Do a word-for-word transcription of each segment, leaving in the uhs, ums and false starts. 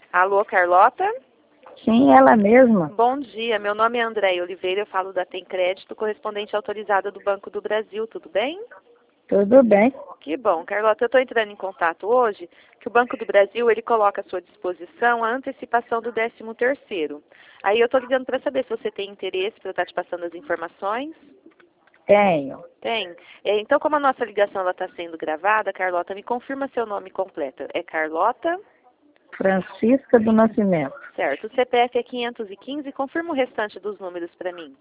Alô, Carlota? Sim, ela mesma. Bom dia, meu nome é Andréia Oliveira, eu falo da Tem Crédito, correspondente autorizada do Banco do Brasil, tudo bem? Tudo bem. Que bom, Carlota, eu estou entrando em contato hoje que o Banco do Brasil, ele coloca à sua disposição a antecipação do décimo terceiro. Aí eu estou ligando para saber se você tem interesse para eu estar te passando as informações. Tenho. Tem. É, então, como a nossa ligação está sendo gravada, Carlota, me confirma seu nome completo. É Carlota? Francisca do Nascimento. Certo. O C P F é quinhentos e quinze. Confirma o restante dos números para mim.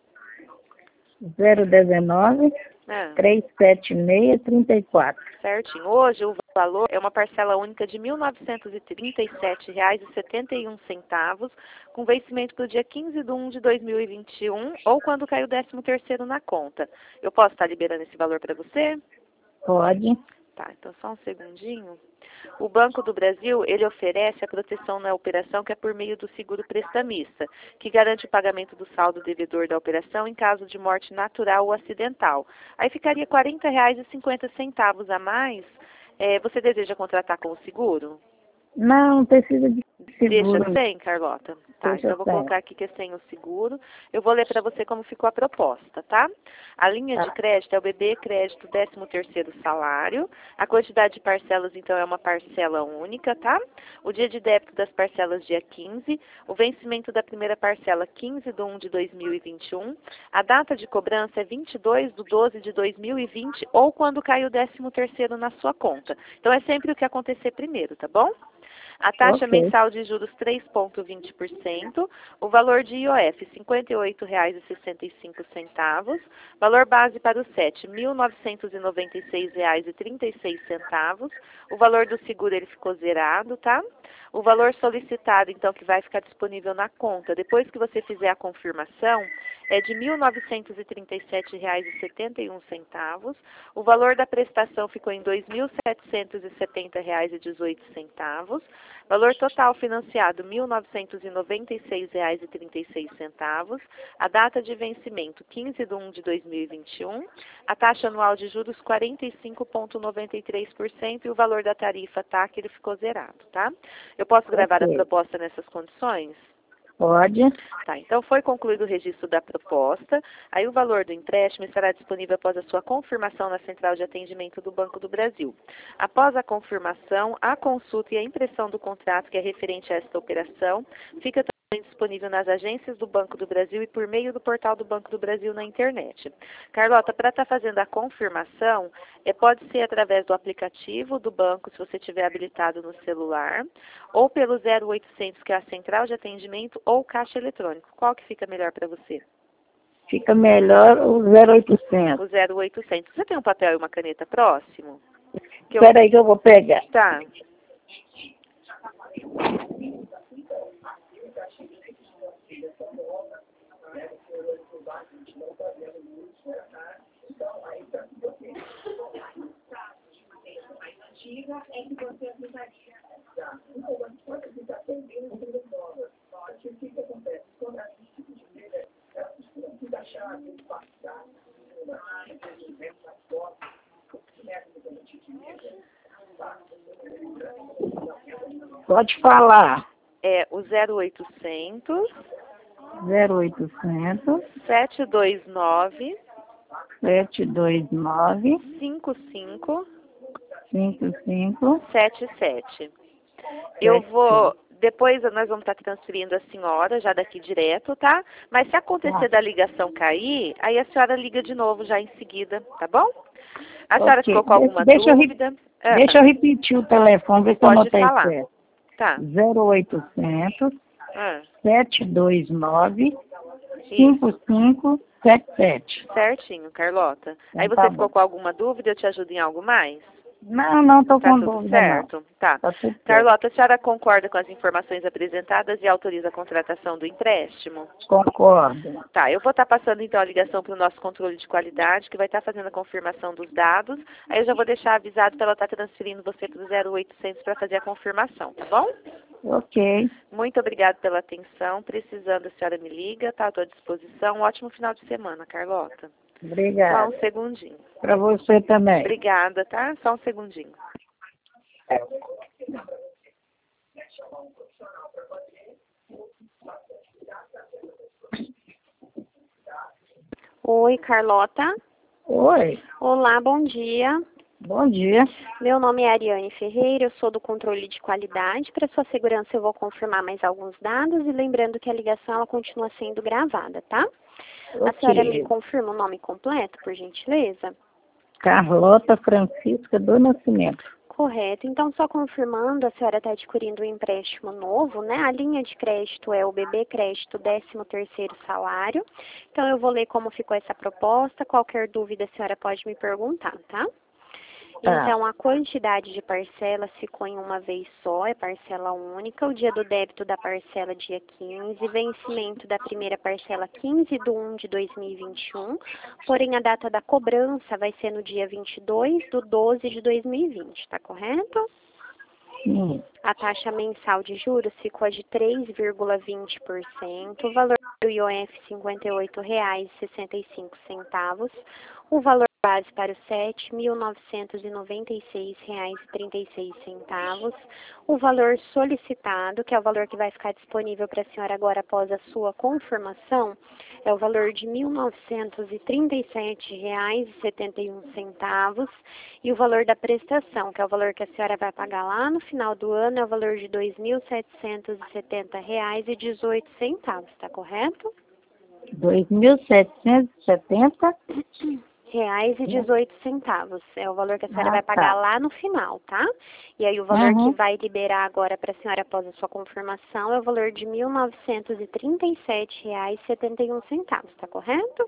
zero dezenove, Ah, trezentos e setenta e seis, trinta e quatro. certinho. Hoje o valor é uma parcela única de mil novecentos e trinta e sete reais e setenta e um centavos, com vencimento para o dia quinze de um de dois mil e vinte e um, ou quando cai o décimo terceiro na conta. Eu posso estar liberando esse valor para você? Pode. Tá, então só um segundinho. O Banco do Brasil, ele oferece a proteção na operação que é por meio do seguro prestamista, que garante o pagamento do saldo devedor da operação em caso de morte natural ou acidental. Aí ficaria quarenta reais e cinquenta centavos a mais. É, você deseja contratar com o seguro? Não, precisa de Deixa seguro. sem, Carlota. Tá, então Deixa eu vou sem. colocar aqui que é sem o seguro. Eu vou ler para você como ficou a proposta, tá? A linha de Tá. crédito é o B B Crédito décimo terceiro salário. A quantidade de parcelas, então, é uma parcela única, tá? O dia de débito das parcelas, dia quinze. O vencimento da primeira parcela, quinze de um de dois mil e vinte e um. A data de cobrança é vinte e dois de doze de dois mil e vinte ou quando cai o décimo terceiro na sua conta. Então, é sempre o que acontecer primeiro, tá bom? A taxa Ok. mensal de juros três vírgula vinte por cento, o valor de I O F cinquenta e oito reais e sessenta e cinco centavos, valor base para o S E T mil novecentos e noventa e seis reais e trinta e seis centavos, o valor do seguro ele ficou zerado, tá? O valor solicitado, então, que vai ficar disponível na conta, depois que você fizer a confirmação, é de mil novecentos e trinta e sete reais e setenta e um centavos, o valor da prestação ficou em dois mil setecentos e setenta reais e dezoito centavos, valor total financiado mil novecentos e noventa e seis reais e trinta e seis centavos, a data de vencimento quinze de um de dois mil e vinte e um, a taxa anual de juros quarenta e cinco vírgula noventa e três por cento e o valor da tarifa T A C ele ficou zerado, tá? Eu posso gravar a Ok. proposta nessas condições? Pode. Tá, então foi concluído o registro da proposta, aí o valor do empréstimo estará disponível após a sua confirmação na Central de Atendimento do Banco do Brasil. Após a confirmação, a consulta e a impressão do contrato que é referente a esta operação fica também disponível nas agências do Banco do Brasil e por meio do portal do Banco do Brasil na internet. Carlota, para estar fazendo a confirmação, é, pode ser através do aplicativo do banco, se você tiver habilitado no celular, ou pelo zero oitocentos, que é a Central de Atendimento, ou caixa eletrônico. Qual que fica melhor para você? Fica melhor o zero oitocentos. O zero oitocentos. Você tem um papel e uma caneta próximo? Que eu... Espera aí que eu vou pegar. Tá. Pode falar. É o zero oitocentos, zero oitocentos, sete dois nove, sete dois nove, cinco cinco cinco cinco, sete sete. Eu sete vou... sete. Depois nós vamos estar transferindo a senhora já daqui direto, tá? Mas se acontecer Tá. da ligação cair, aí a senhora liga de novo já em seguida, tá bom? A senhora Ok. ficou com alguma Deixa eu, re- dúvida? Ah, deixa eu repetir o telefone, ver se eu pode anotei falar. certo. Tá. zero oitocentos, Ah, sete dois nove, isso. cinco cinco sete sete. Certinho, Carlota. Aí Então você tá ficou bom. com alguma dúvida? Eu te ajudo em algo mais? Não, não tô Tá com tudo dúvida não. certo? Tá. Tá tudo certo. Carlota, a senhora concorda com as informações apresentadas e autoriza a contratação do empréstimo? Concordo. Tá, eu vou estar passando então a ligação para o nosso controle de qualidade, que vai estar fazendo a confirmação dos dados. Aí eu já vou deixar avisado para ela estar transferindo você para o zero oitocentos para fazer a confirmação, tá bom? Ok. Muito obrigada pela atenção. Precisando, a senhora me liga, tá à tua disposição. Um ótimo final de semana, Carlota. Só Obrigada. um segundinho. Para você também. Obrigada, tá? Só um segundinho. Oi, Carlota. Oi, Olá, bom dia. bom dia. Meu nome é Ariane Ferreira, eu sou do controle de qualidade. Para sua segurança, eu vou confirmar mais alguns dados e lembrando que a ligação ela continua sendo gravada, tá? A senhora me Ok. confirma o nome completo, por gentileza? Carlota Francisca do Nascimento. Correto. Então, só confirmando, a senhora está adquirindo um empréstimo novo, né? A linha de crédito é o B B Crédito décimo terceiro Salário. Então, eu vou ler como ficou essa proposta. Qualquer dúvida, a senhora pode me perguntar, tá? Tá. Então, a quantidade de parcelas ficou em uma vez só, é parcela única. O dia do débito da parcela, dia quinze. Vencimento da primeira parcela, quinze de um de dois mil e vinte e um. Porém, a data da cobrança vai ser no dia vinte e dois de doze de dois mil e vinte, tá correto? Sim. A taxa mensal de juros ficou a de três vírgula vinte por cento. O valor do I O F, cinquenta e oito reais e sessenta e cinco centavos. O valor base para o S E T, mil novecentos e noventa e seis reais e trinta e seis centavos. O valor solicitado, que é o valor que vai ficar disponível para a senhora agora após a sua confirmação, é o valor de mil novecentos e trinta e sete reais e setenta e um centavos. E o valor da prestação, que é o valor que a senhora vai pagar lá no final do ano, é o valor de dois mil setecentos e setenta reais e dezoito centavos, tá correto? dois mil setecentos e setenta Reais e dezoito centavos. É o valor que a senhora Ah, vai pagar tá. lá no final, tá? E aí o valor que Uhum. vai liberar agora para a senhora após a sua confirmação é o valor de mil novecentos e trinta e sete reais e setenta e um centavos, tá correto?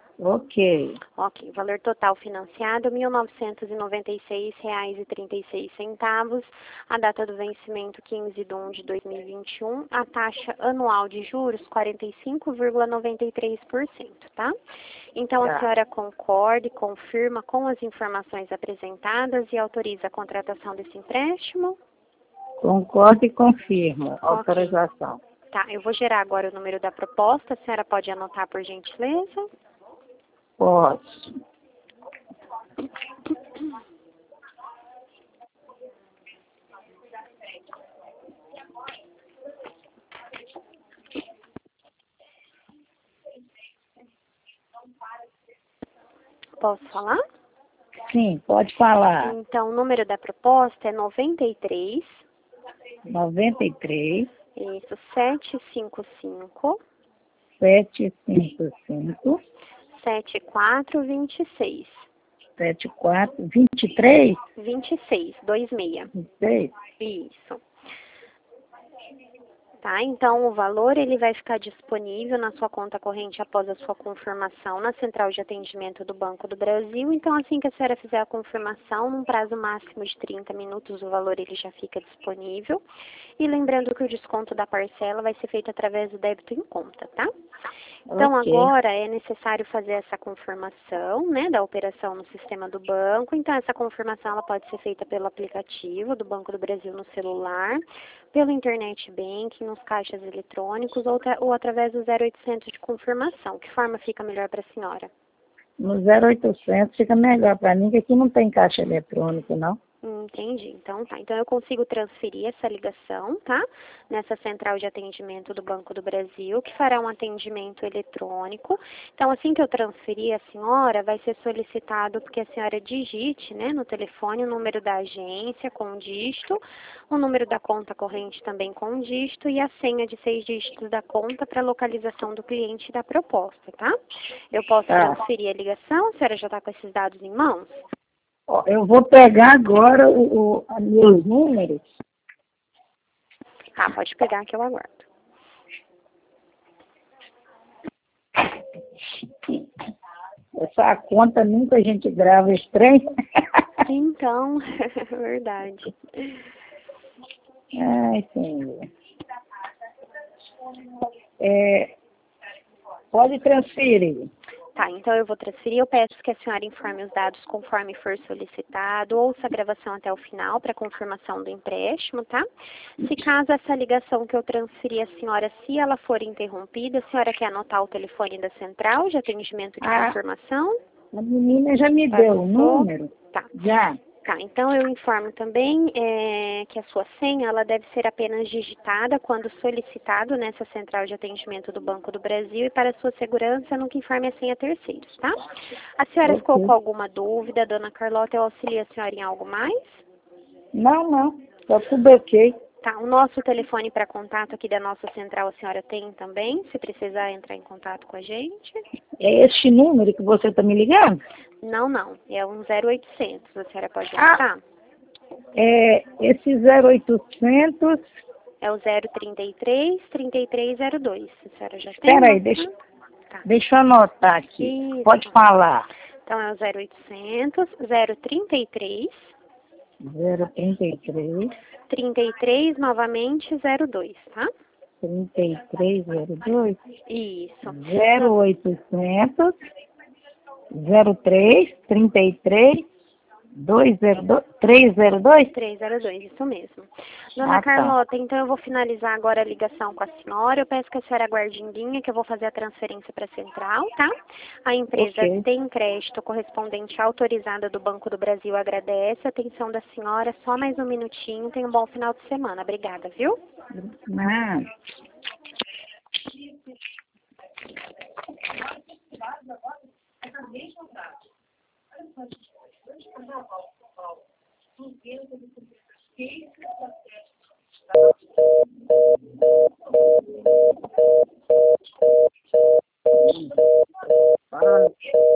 Ok. Ok, valor total financiado, mil novecentos e noventa e seis reais e trinta e seis centavos. A data do vencimento, quinze de um de dois mil e vinte e um. A taxa anual de juros, quarenta e cinco vírgula noventa e três por cento, tá? Então, a Tá. senhora concorda e confirma com as informações apresentadas e autoriza a contratação desse empréstimo? Concordo e confirmo. Ok. Autorização. Tá, eu vou gerar agora o número da proposta. A senhora pode anotar, por gentileza? Posso. Posso falar? Sim, pode falar. Então, o número da proposta é noventa e três, noventa e três, isso, setecentos e cinquenta e cinco, setecentos e cinquenta e cinco, setenta e quatro vinte e seis. setenta e quatro, vinte e três, vinte e seis, vinte e seis. vinte e seis. Isso. Tá, então o valor ele vai ficar disponível na sua conta corrente após a sua confirmação na central de atendimento do Banco do Brasil. Então, assim que a senhora fizer a confirmação, num prazo máximo de trinta minutos, o valor ele já fica disponível. E lembrando que o desconto da parcela vai ser feito através do débito em conta, tá? Então, Ok. agora é necessário fazer essa confirmação, né, da operação no sistema do banco. Então, essa confirmação ela pode ser feita pelo aplicativo do Banco do Brasil no celular, pelo internet banking, nos caixas eletrônicos ou, ou através do zero oitocentos de confirmação. Que forma fica melhor para a senhora? No zero oitocentos fica melhor para mim, que aqui não tem caixa eletrônica, não. Entendi. Então, tá. Então, eu consigo transferir essa ligação, tá? Nessa central de atendimento do Banco do Brasil, que fará um atendimento eletrônico. Então, assim que eu transferir a senhora, vai ser solicitado que a senhora digite, né, no telefone o número da agência com dígito, o número da conta corrente também com dígito e a senha de seis dígitos da conta para localização do cliente da proposta, tá? Eu posso Tá. transferir a ligação? A senhora já está com esses dados em mãos? Ó, eu vou pegar agora o, o, a meus números. Tá, pode pegar que eu aguardo. Essa conta nunca a gente grava estranho. Então, é verdade. Ai, senhor. É, pode transferir. Tá, então eu vou transferir. Eu peço que a senhora informe os dados conforme for solicitado. Ouça a gravação até o final para confirmação do empréstimo, tá? Se caso essa ligação que eu transferi a senhora, se ela for interrompida, a senhora quer anotar o telefone da central de atendimento de Ah. confirmação? A menina já me Passou. deu o número. Tá. Já. Tá, então eu informo também é, que a sua senha ela deve ser apenas digitada quando solicitado nessa central de atendimento do Banco do Brasil e para sua segurança nunca informe a senha a terceiros, tá? A senhora ficou Ok. com alguma dúvida, dona Carlota, eu auxilio a senhora em algo mais? Não, não. Tá tudo ok. Tá, o nosso telefone para contato aqui da nossa central a senhora tem também, se precisar entrar em contato com a gente. É este número que você está me ligando? Não, não, é um zero oitocentos, a senhora pode Ah, anotar? é esse zero oitocentos. É o zero trinta e três, trinta e três zero dois, a senhora já tem? Espera aí, Não? deixa, Tá, deixa eu anotar aqui. Pode isso. falar. Então é o zero oitocentos, zero trinta e três, zero trinta e três, trinta e três novamente zero dois, tá? trinta e três zero dois, Isso. zero oitocentos, zero três, trinta e três, dois zero dois, três zero dois? três zero dois, isso mesmo. Dona Ah, tá. Carlota, então eu vou finalizar agora a ligação com a senhora. Eu peço que a senhora aguarde em linha, que eu vou fazer a transferência para a central, tá? A empresa Ok. tem crédito correspondente autorizada do Banco do Brasil. Agradece a atenção da senhora. Só mais um minutinho. Tenha um bom final de semana. Obrigada, viu? Ah. Ah.